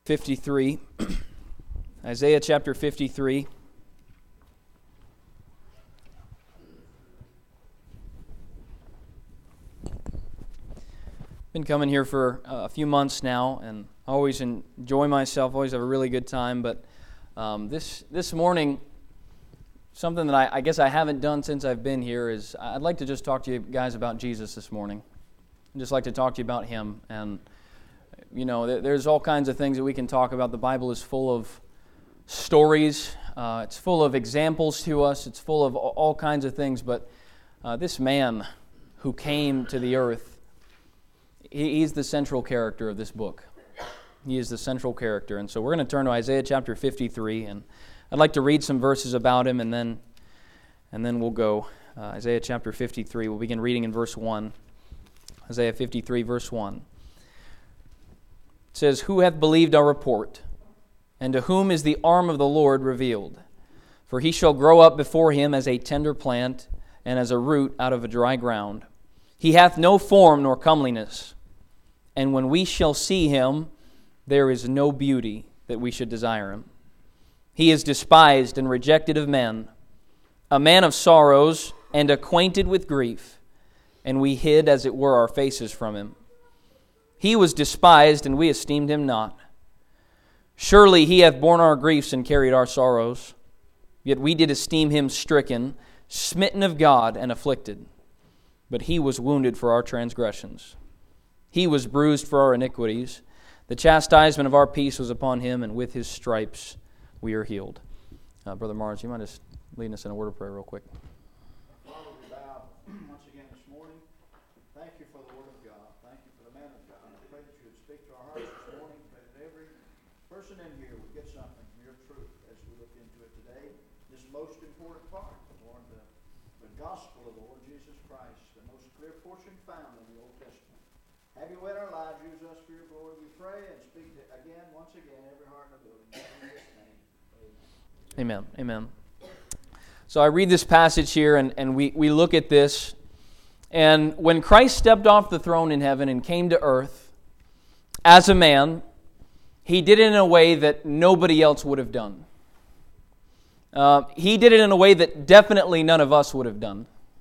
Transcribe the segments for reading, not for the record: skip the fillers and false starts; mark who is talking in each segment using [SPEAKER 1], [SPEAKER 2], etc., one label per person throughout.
[SPEAKER 1] 53. Isaiah chapter 53. Been coming here for a few months now, and I always enjoy myself, always have a really good time, but this morning, something that I guess I haven't done since I've been here is I'd like to just talk to you guys about Jesus this morning. I'd just like to talk to you about Him. And, you know, there's all kinds of things that we can talk about. The Bible is full of stories. It's full of examples to us. It's full of all kinds of things. But this man who came to the earth, he's the central character of this book. He is the central character. And so we're going to turn to Isaiah chapter 53, and I'd like to read some verses about him, and then we'll go. Isaiah chapter 53, we'll begin reading in verse 1. Isaiah 53, verse 1. It says, "Who hath believed our report? And to whom is the arm of the Lord revealed? For he shall grow up before him as a tender plant, and as a root out of a dry ground. He hath no form nor comeliness. And when we shall see him, there is no beauty that we should desire him. He is despised and rejected of men, a man of sorrows and acquainted with grief, and we hid as it were our faces from him. He was despised, and we esteemed him not. Surely he hath borne our griefs and carried our sorrows. Yet we did esteem him stricken, smitten of God, and afflicted. But he was wounded for our transgressions. He was bruised for our iniquities. The chastisement of our peace was upon him, and with his stripes we are healed." Brother Mars, you mind just leading us in a word of prayer real quick?
[SPEAKER 2] Father, we bow once again this morning. Thank you for the Word of God. Thank you for the man of God. I pray that you would speak to our hearts this morning. Pray that every person in here would get something from your truth as we look into it today. This most important part, Lord, the gospel of the Lord Jesus Christ, the most clear portion found in the Old Testament. Have you in our lives, use us for your glory, we pray, and speak to, once again, every heart in the building. In Jesus' name, amen.
[SPEAKER 1] Amen. Amen. So I read this passage here, and we look at this. And when Christ stepped off the throne in heaven and came to earth as a man, He did it in a way that nobody else would have done. He did it in a way that definitely none of us would have done.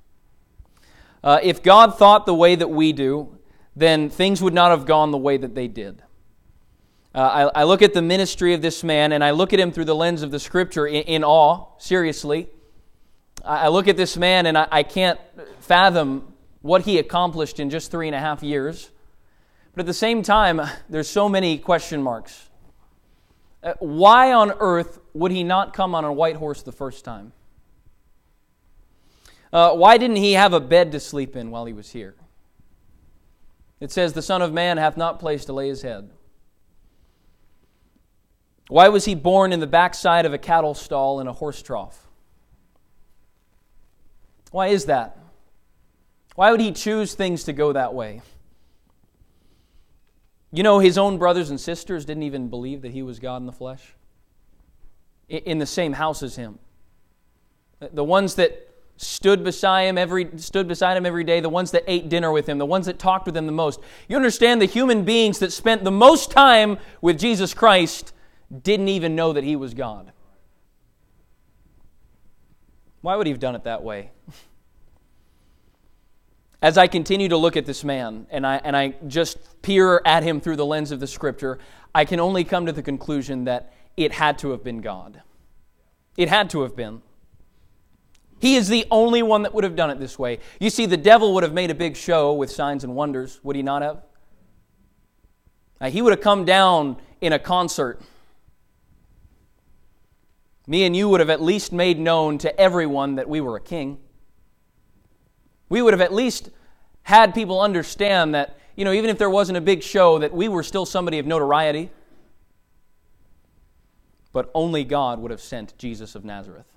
[SPEAKER 1] If God thought the way that we do, then things would not have gone the way that they did. I look at the ministry of this man, and I look at him through the lens of the Scripture in awe, seriously. I look at this man, and I can't fathom what he accomplished in just 3.5 years. But at the same time, there's so many question marks. Why on earth would he not come on a white horse the first time? Why didn't he have a bed to sleep in while he was here? It says, "The Son of Man hath not place to lay his head." Why was he born in the backside of a cattle stall in a horse trough? Why is that? Why would he choose things to go that way? You know, his own brothers and sisters didn't even believe that he was God in the flesh. In the same house as him. The ones that stood beside him every day, the ones that ate dinner with him, the ones that talked with him the most. You understand, the human beings that spent the most time with Jesus Christ didn't even know that he was God. Why would he have done it that way? As I continue to look at this man, and I just peer at him through the lens of the Scripture, I can only come to the conclusion that it had to have been God. It had to have been. He is the only one that would have done it this way. You see, the devil would have made a big show with signs and wonders, would he not have? He would have come down in a concert. Me and you would have at least made known to everyone that we were a king. We would have at least had people understand that, you know, even if there wasn't a big show, that we were still somebody of notoriety. But only God would have sent Jesus of Nazareth.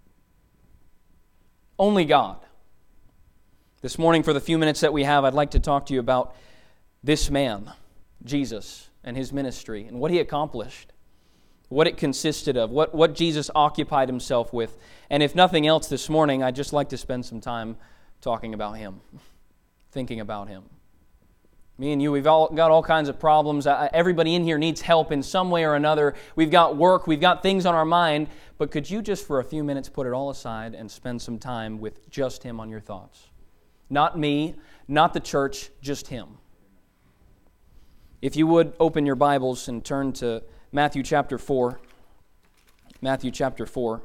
[SPEAKER 1] Only God. This morning, for the few minutes that we have, I'd like to talk to you about this man, Jesus, and his ministry, and what he accomplished, what it consisted of, what Jesus occupied himself with. And if nothing else this morning, I'd just like to spend some time talking about him, thinking about him. Me and you, we've all got all kinds of problems. Everybody in here needs help in some way or another. We've got work, we've got things on our mind. But could you just for a few minutes put it all aside and spend some time with just Him on your thoughts? Not me, not the church, just Him. If you would, open your Bibles and turn to Matthew chapter 4. Matthew chapter 4.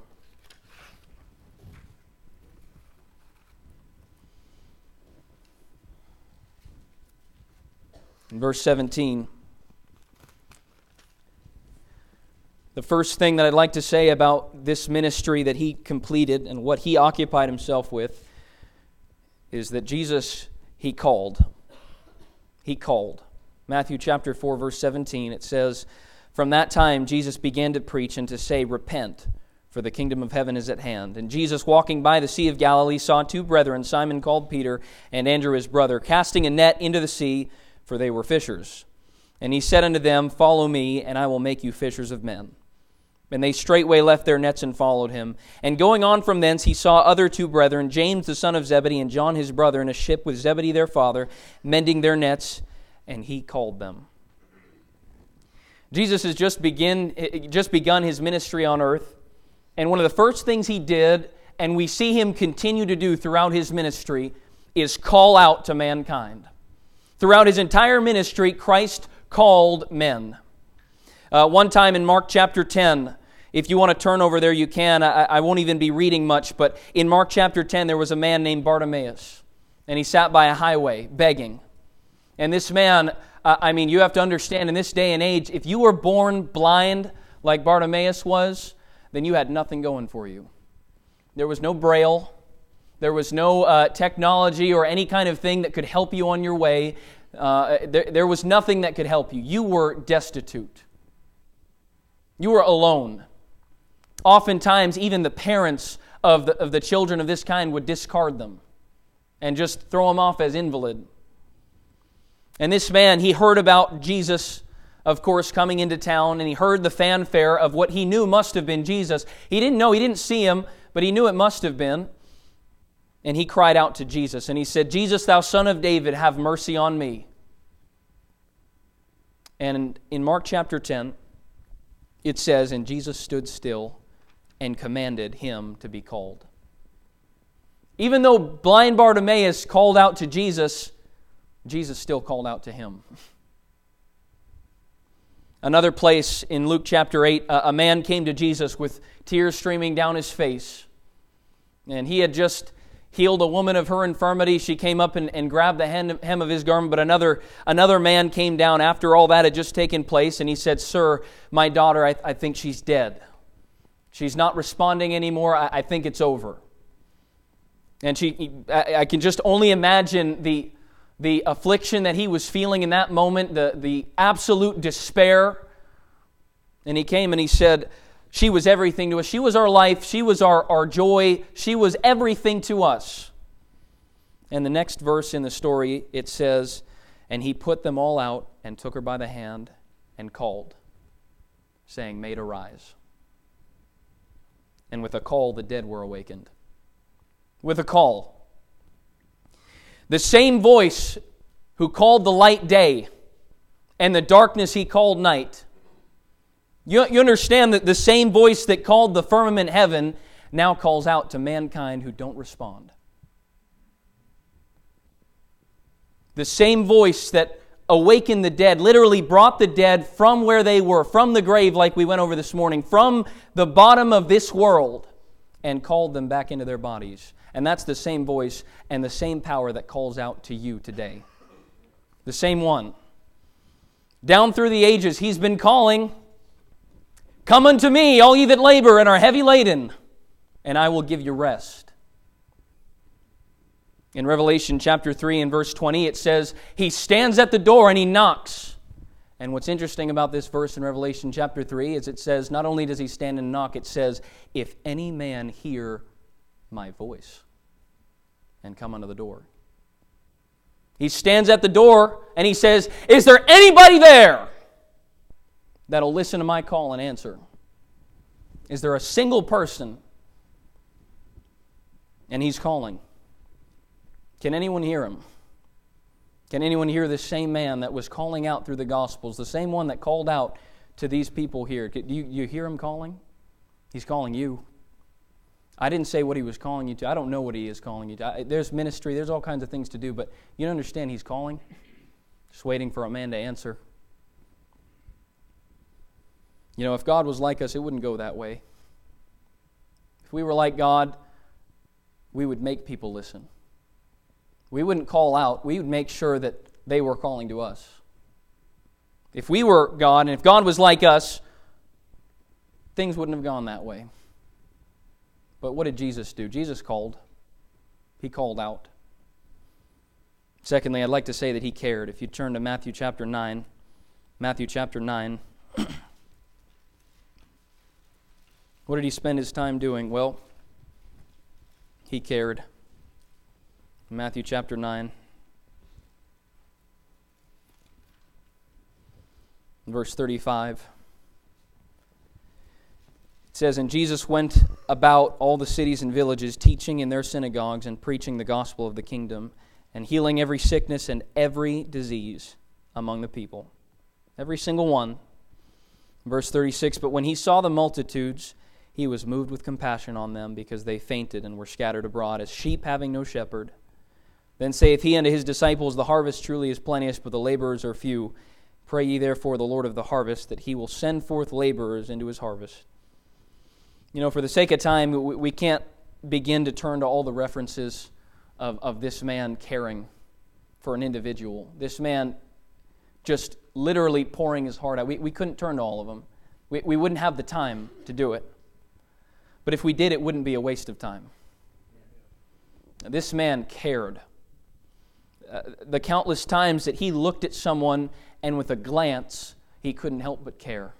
[SPEAKER 1] In verse 17, the first thing that I'd like to say about this ministry that He completed and what He occupied Himself with is that Jesus, He called. He called. Matthew chapter 4, verse 17, it says, "From that time Jesus began to preach and to say, 'Repent, for the kingdom of heaven is at hand.' And Jesus, walking by the Sea of Galilee, saw two brethren, Simon called Peter, and Andrew his brother, casting a net into the sea, for they were fishers. And He said unto them, 'Follow me, and I will make you fishers of men.' And they straightway left their nets and followed Him. And going on from thence, He saw other two brethren, James the son of Zebedee, and John his brother, in a ship with Zebedee their father, mending their nets, and He called them." Jesus has just begun His ministry on earth. And one of the first things He did, and we see Him continue to do throughout His ministry, is call out to mankind. Throughout His entire ministry, Christ called men. One time in Mark chapter 10, if you want to turn over there, you can. I won't even be reading much, but in Mark chapter 10, there was a man named Bartimaeus, and he sat by a highway begging. And this man, you have to understand, in this day and age, if you were born blind like Bartimaeus was, then you had nothing going for you. There was no Braille. There was no technology or any kind of thing that could help you on your way. There was nothing that could help you. You were destitute. You were alone. Oftentimes, even the parents of the children of this kind would discard them and just throw them off as invalid. And this man, he heard about Jesus, of course, coming into town, and he heard the fanfare of what he knew must have been Jesus. He didn't know, he didn't see Him, but he knew it must have been. And he cried out to Jesus, and he said, "Jesus, thou Son of David, have mercy on me." And in Mark chapter 10, it says, "And Jesus stood still and commanded him to be called." Even though blind Bartimaeus called out to Jesus, Jesus still called out to him. Another place in Luke chapter 8, a man came to Jesus with tears streaming down his face. And he had just healed a woman of her infirmity. She came up and grabbed the hem of his garment, but another man came down after all that had just taken place, and he said, "Sir, my daughter, I think she's dead. She's not responding anymore. I think it's over." And I can just only imagine the affliction that he was feeling in that moment, the absolute despair. And he came and he said, "She was everything to us. She was our life. She was our joy. She was everything to us." And the next verse in the story, it says, "And He put them all out and took her by the hand and called, saying, 'Maid, arise.' And with a call, the dead were awakened." With a call. The same voice who called the light day and the darkness He called night. You understand that the same voice that called the firmament heaven now calls out to mankind who don't respond. The same voice that awakened the dead, literally brought the dead from where they were, from the grave like we went over this morning, from the bottom of this world, and called them back into their bodies. And that's the same voice and the same power that calls out to you today. The same one. Down through the ages, He's been calling, "Come unto me, all ye that labor and are heavy laden, and I will give you rest." In Revelation chapter 3 and verse 20, it says, He stands at the door and He knocks. And what's interesting about this verse in Revelation chapter 3 is it says, not only does He stand and knock, it says, "If any man hear my voice and come unto the door." He stands at the door and He says, "Is there anybody there that'll listen to my call and answer? Is there a single person?" And He's calling. Can anyone hear Him? Can anyone hear this same man that was calling out through the Gospels, the same one that called out to these people here? Do you hear him calling? He's calling you. I didn't say what he was calling you to. I don't know what he is calling you to. There's ministry, there's all kinds of things to do, but you understand he's calling? Just waiting for a man to answer. You know, if God was like us, it wouldn't go that way. If we were like God, we would make people listen. We wouldn't call out. We would make sure that they were calling to us. If we were God, and if God was like us, things wouldn't have gone that way. But what did Jesus do? Jesus called. He called out. Secondly, I'd like to say that He cared. If you turn to Matthew chapter 9, Matthew chapter 9, what did He spend His time doing? Well, He cared. Matthew chapter 9, verse 35. It says, "And Jesus went about all the cities and villages, teaching in their synagogues and preaching the gospel of the kingdom, and healing every sickness and every disease among the people." Every single one. Verse 36, "But when He saw the multitudes, He was moved with compassion on them, because they fainted and were scattered abroad, as sheep having no shepherd. Then saith He unto His disciples, The harvest truly is plenteous, but the laborers are few. Pray ye therefore the Lord of the harvest, that He will send forth laborers into His harvest." You know, for the sake of time, we can't begin to turn to all the references of this man caring for an individual. This man just literally pouring his heart out. We couldn't turn to all of them. We wouldn't have the time to do it. But if we did, it wouldn't be a waste of time. This man cared. The countless times that he looked at someone and with a glance, he couldn't help but care.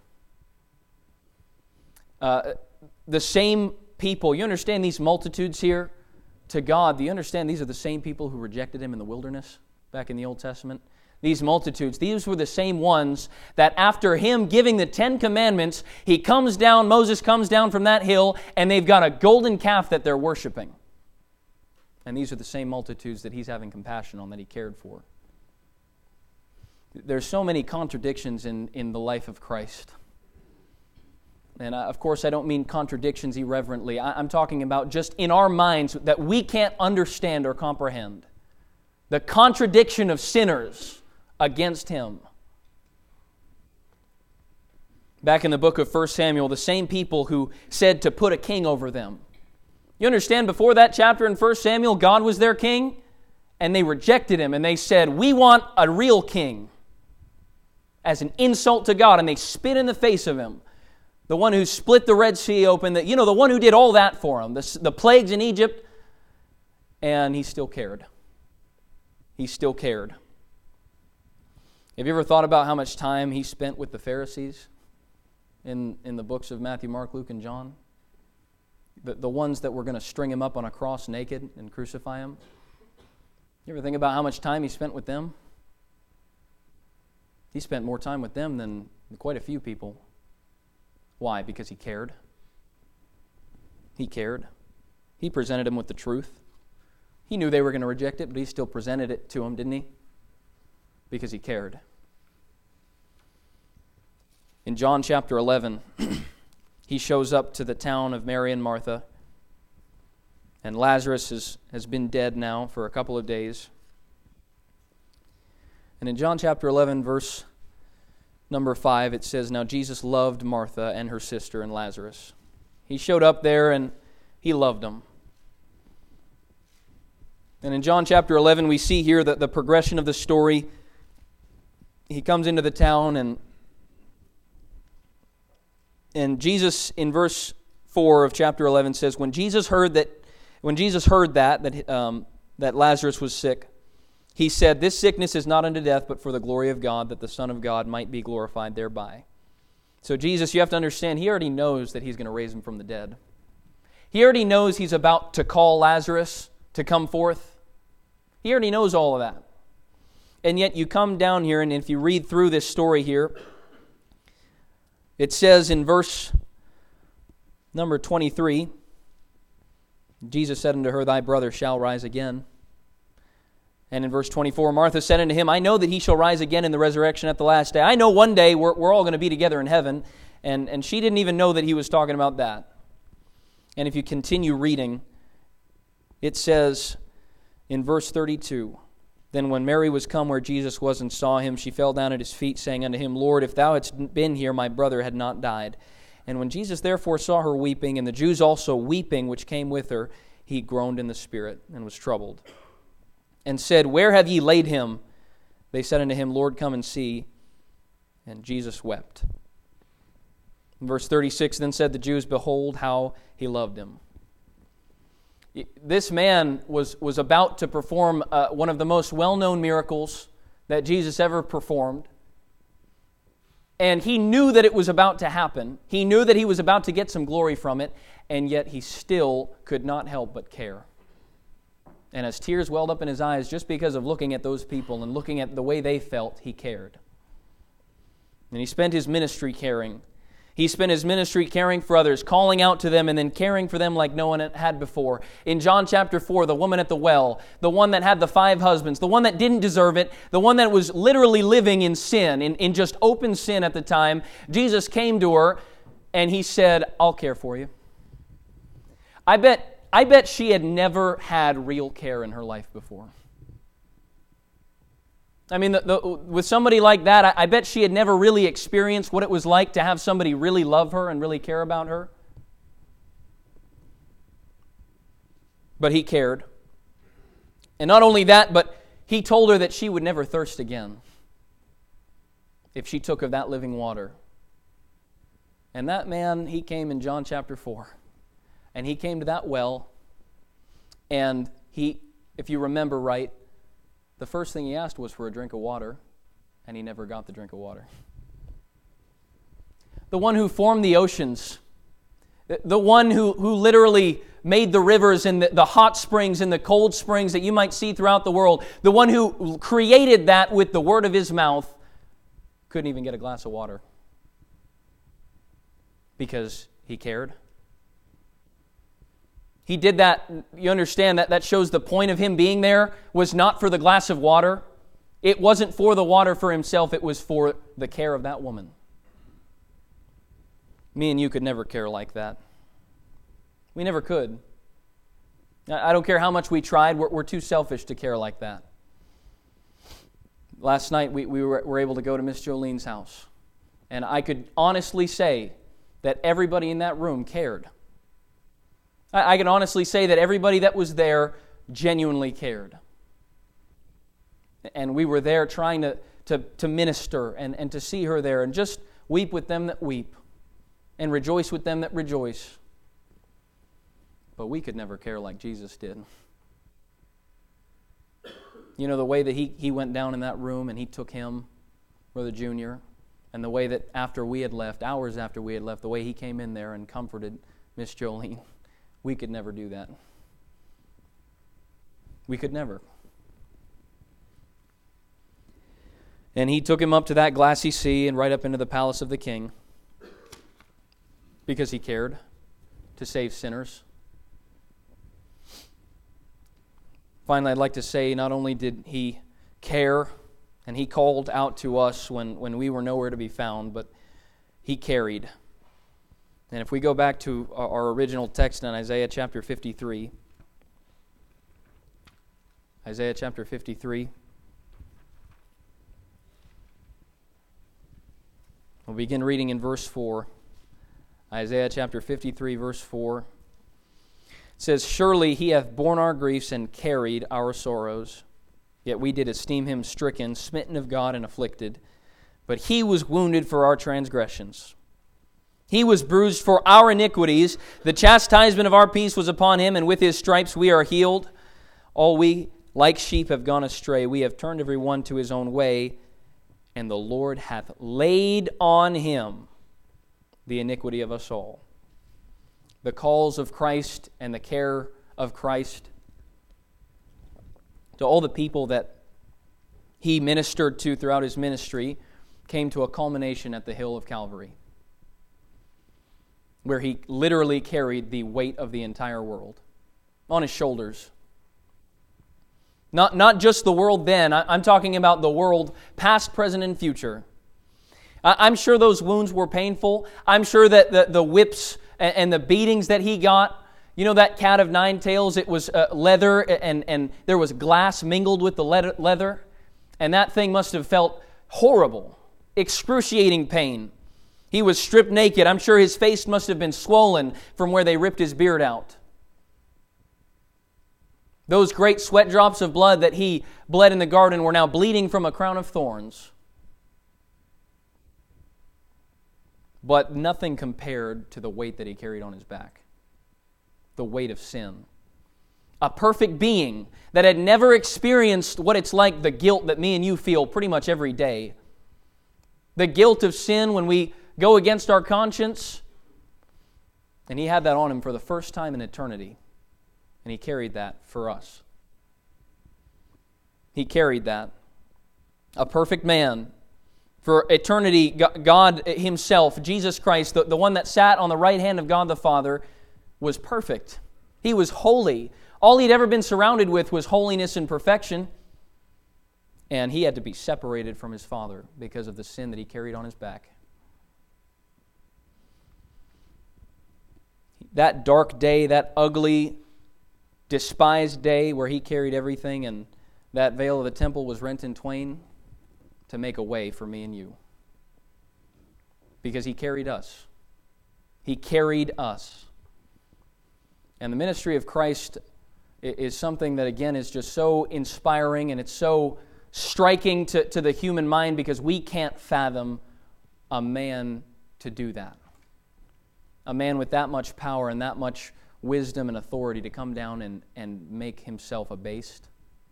[SPEAKER 1] The same people, you understand these multitudes here? To God, do you understand these are the same people who rejected Him in the wilderness back in the Old Testament? These multitudes, these were the same ones that after Him giving the 10 Commandments, Moses comes down from that hill, and they've got a golden calf that they're worshiping. And these are the same multitudes that He's having compassion on, that He cared for. There's so many contradictions in the life of Christ. And of course, I don't mean contradictions irreverently. I'm talking about just in our minds that we can't understand or comprehend. The contradiction of sinners against Him. Back in the book of 1 Samuel, the same people who said to put a king over them. You understand, before that chapter in 1 Samuel, God was their king, and they rejected Him, and they said, "We want a real king," as an insult to God, and they spit in the face of Him. The one who split the Red Sea open, the one who did all that for them, the plagues in Egypt, and He still cared. He still cared. Have you ever thought about how much time He spent with the Pharisees in the books of Matthew, Mark, Luke, and John? The ones that were going to string Him up on a cross naked and crucify Him? You ever think about how much time He spent with them? He spent more time with them than quite a few people. Why? Because He cared. He cared. He presented them with the truth. He knew they were going to reject it, but He still presented it to them, didn't He? Because He cared. In John chapter 11, He shows up to the town of Mary and Martha, and Lazarus has been dead now for a couple of days. And in John chapter 11, verse number 5, it says, "Now Jesus loved Martha and her sister and Lazarus." He showed up there and He loved them. And in John chapter 11, we see here that the progression of the story. He comes into the town, and Jesus, in verse 4 of chapter 11, says, When Jesus heard that Lazarus was sick, He said, "This sickness is not unto death, but for the glory of God, that the Son of God might be glorified thereby." So Jesus, you have to understand, He already knows that He's going to raise him from the dead. He already knows He's about to call Lazarus to come forth. He already knows all of that. And yet you come down here, and if you read through this story here, it says in verse number 23, Jesus said unto her, "Thy brother shall rise again." And in verse 24, Martha said unto him, I know that he shall rise again in the resurrection at the last day. I know one day we're all going to be together in heaven. And she didn't even know that he was talking about that. And if you continue reading, it says in verse 32, Then when Mary was come where Jesus was and saw him, she fell down at his feet, saying unto him, Lord, if thou hadst been here, my brother had not died. And when Jesus therefore saw her weeping, and the Jews also weeping which came with her, he groaned in the spirit and was troubled, and said, Where have ye laid him? They said unto him, Lord, come and see. And Jesus wept. In verse 36, Then said the Jews, Behold how he loved him. This man was about to perform one of the most well-known miracles that Jesus ever performed. And he knew that it was about to happen. He knew that he was about to get some glory from it, and yet he still could not help but care. And as tears welled up in his eyes just because of looking at those people and looking at the way they felt, he cared. And he spent his ministry caring. He spent his ministry caring for others, calling out to them, and then caring for them like no one had before. In John chapter 4, the woman at the well, the one that had the 5 husbands, the one that didn't deserve it, the one that was literally living in sin, in just open sin at the time, Jesus came to her and he said, I'll care for you. I bet she had never had real care in her life before. I mean, with somebody like that, I bet she had never really experienced what it was like to have somebody really love her and really care about her. But he cared. And not only that, but he told her that she would never thirst again if she took of that living water. And that man, he came in John chapter 4. And he came to that well, and he, if you remember right, the first thing he asked was for a drink of water, and he never got the drink of water. The one who formed the oceans, the one who literally made the rivers and the hot springs and the cold springs that you might see throughout the world, the one who created that with the word of his mouth, couldn't even get a glass of water because he cared. He did that, you understand, that shows the point of him being there was not for the glass of water. It wasn't for the water for himself, it was for the care of that woman. Me and you could never care like that. We never could. I don't care how much we tried, we're too selfish to care like that. Last night we were able to go to Miss Jolene's house, and I could honestly say that everybody in that room cared. I can honestly say that everybody that was there genuinely cared. And we were there trying to minister and to see her there and just weep with them that weep and rejoice with them that rejoice. But we could never care like Jesus did. You know, the way that he went down in that room and he took him, Brother Junior, and the way that after we had left, hours after we had left, the way he came in there and comforted Miss Jolene. We could never do that. We could never. And he took him up to that glassy sea and right up into the palace of the king because he cared to save sinners. Finally, I'd like to say not only did he care and he called out to us when we were nowhere to be found, but he carried. And if we go back to our original text in Isaiah chapter 53, Isaiah chapter 53, we'll begin reading in verse 4. Isaiah chapter 53, verse 4. It says, Surely he hath borne our griefs and carried our sorrows. Yet we did esteem him stricken, smitten of God, and afflicted. But he was wounded for our transgressions. He was bruised for our iniquities. The chastisement of our peace was upon him, and with his stripes we are healed. All we, like sheep, have gone astray. We have turned every one to his own way, and the Lord hath laid on him the iniquity of us all. The calls of Christ and the care of Christ to all the people that he ministered to throughout his ministry came to a culmination at the hill of Calvary, where he literally carried the weight of the entire world on his shoulders. Not just the world then. I'm talking about the world past, present, and future. I'm sure those wounds were painful. I'm sure that the whips and the beatings that he got, you know that cat of nine tails, it was leather and there was glass mingled with the leather. And that thing must have felt horrible, excruciating pain. He was stripped naked. I'm sure his face must have been swollen from where they ripped his beard out. Those great sweat drops of blood that he bled in the garden were now bleeding from a crown of thorns. But nothing compared to the weight that he carried on his back. The weight of sin. A perfect being that had never experienced what it's like, the guilt that me and you feel pretty much every day. The guilt of sin when we go against our conscience. And he had that on him for the first time in eternity. And he carried that for us. He carried that. A perfect man. For eternity, God Himself, Jesus Christ, the one that sat on the right hand of God the Father, was perfect. He was holy. All He'd ever been surrounded with was holiness and perfection. And He had to be separated from His Father because of the sin that He carried on His back. That dark day, that ugly, despised day where He carried everything and that veil of the temple was rent in twain to make a way for me and you. Because He carried us. He carried us. And the ministry of Christ is something that, again, is just so inspiring and it's so striking to the human mind because we can't fathom a man to do that. A man with that much power and that much wisdom and authority to come down and make himself abased.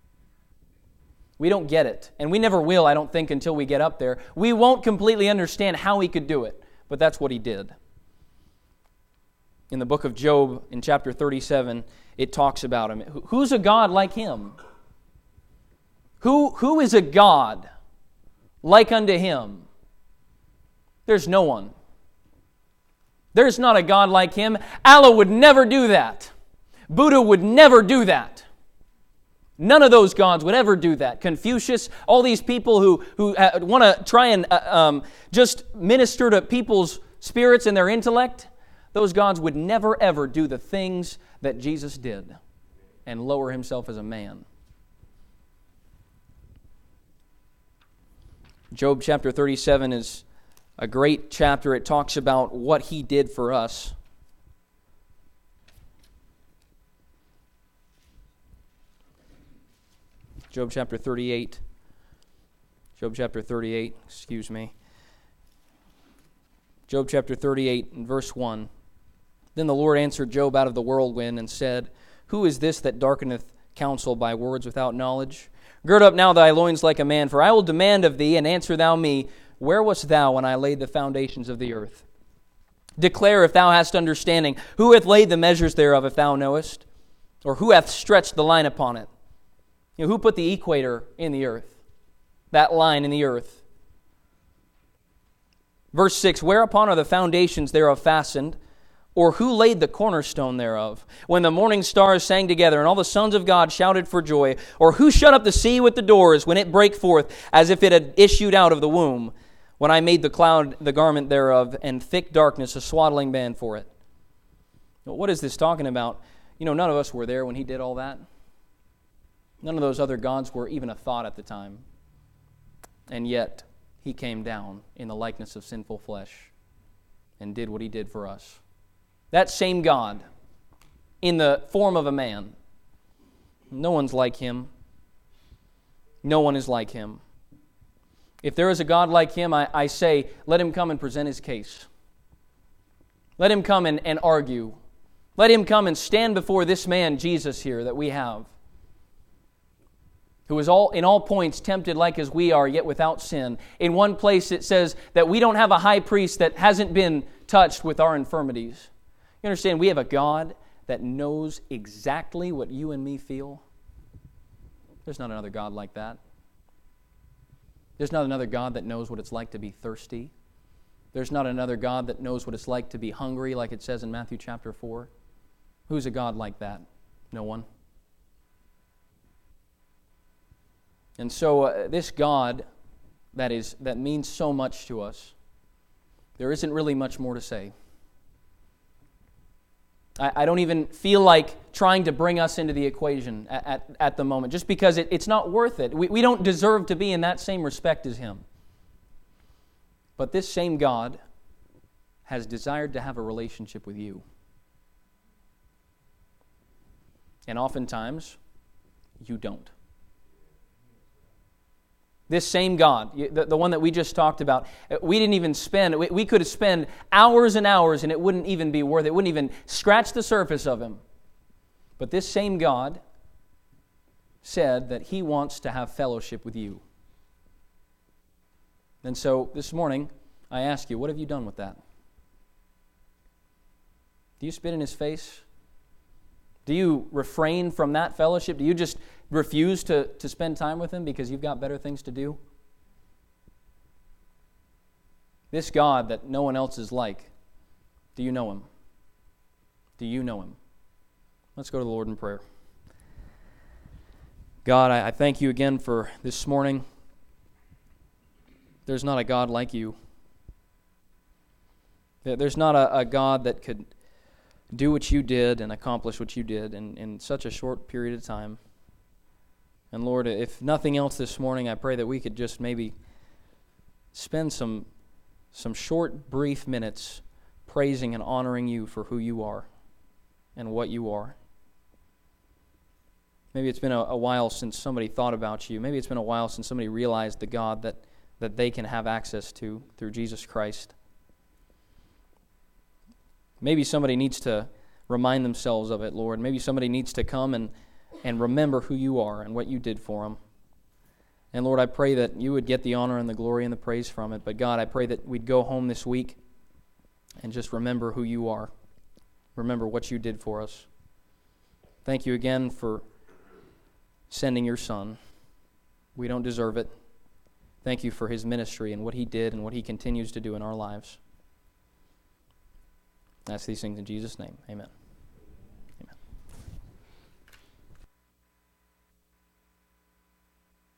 [SPEAKER 1] We don't get it, and we never will, I don't think, until we get up there. We won't completely understand how He could do it, but that's what He did. In the book of Job, in chapter 37, it talks about Him. Who's a God like Him? Who is a God like unto Him? There's no one. There's not a God like Him. Allah would never do that. Buddha would never do that. None of those gods would ever do that. Confucius, all these people who want to try and just minister to people's spirits and their intellect, those gods would never ever do the things that Jesus did and lower Himself as a man. Job chapter 37 is a great chapter. It talks about what He did for us. Job chapter 38. Job chapter 38, excuse me. Job chapter 38 and verse 1. Then the Lord answered Job out of the whirlwind and said, Who is this that darkeneth counsel by words without knowledge? Gird up now thy loins like a man, for I will demand of thee, and answer thou me, Where wast thou when I laid the foundations of the earth? Declare if thou hast understanding. Who hath laid the measures thereof, if thou knowest? Or who hath stretched the line upon it? You know, who put the equator in the earth? That line in the earth. Verse 6, Whereupon are the foundations thereof fastened? Or who laid the cornerstone thereof? When the morning stars sang together, and all the sons of God shouted for joy. Or who shut up the sea with the doors, when it brake forth, as if it had issued out of the womb? When I made the cloud the garment thereof, and thick darkness a swaddling band for it. What is this talking about? You know, none of us were there when He did all that. None of those other gods were even a thought at the time. And yet, He came down in the likeness of sinful flesh and did what He did for us. That same God, in the form of a man. No one's like Him. No one is like Him. If there is a God like Him, I say, let Him come and present His case. Let Him come and argue. Let Him come and stand before this man, Jesus, here that we have, who is in all points tempted like as we are, yet without sin. In one place it says that we don't have a high priest that hasn't been touched with our infirmities. You understand, we have a God that knows exactly what you and me feel. There's not another God like that. There's not another God that knows what it's like to be thirsty. There's not another God that knows what it's like to be hungry, like it says in Matthew chapter 4. Who's a God like that? No one. And so this God that means so much to us, there isn't really much more to say. I don't even feel like trying to bring us into the equation at the moment, just because it's not worth it. We don't deserve to be in that same respect as Him. But this same God has desired to have a relationship with you. And oftentimes, you don't. This same God, the one that we just talked about, we didn't even spend, we could spend hours and hours and it wouldn't even be worth it. It wouldn't even scratch the surface of Him. But this same God said that He wants to have fellowship with you. And so this morning, I ask you, what have you done with that? Do you spit in His face? Do you refrain from that fellowship? Do you just refuse to spend time with Him because you've got better things to do? This God that no one else is like, do you know Him? Do you know Him? Let's go to the Lord in prayer. God, I thank You again for this morning. There's not a God like You. There's not a God that could do what You did and accomplish what You did in such a short period of time. And Lord, if nothing else this morning, I pray that we could just maybe spend some short, brief minutes praising and honoring You for who You are and what You are. Maybe it's been a while since somebody thought about You. Maybe it's been a while since somebody realized the God that they can have access to through Jesus Christ. Maybe somebody needs to remind themselves of it, Lord. Maybe somebody needs to come and remember who You are and what You did for them. And Lord, I pray that You would get the honor and the glory and the praise from it. But God, I pray that we'd go home this week and just remember who You are. Remember what You did for us. Thank You again for sending Your Son. We don't deserve it. Thank You for His ministry and what He did and what He continues to do in our lives. I ask these things in Jesus' name. Amen.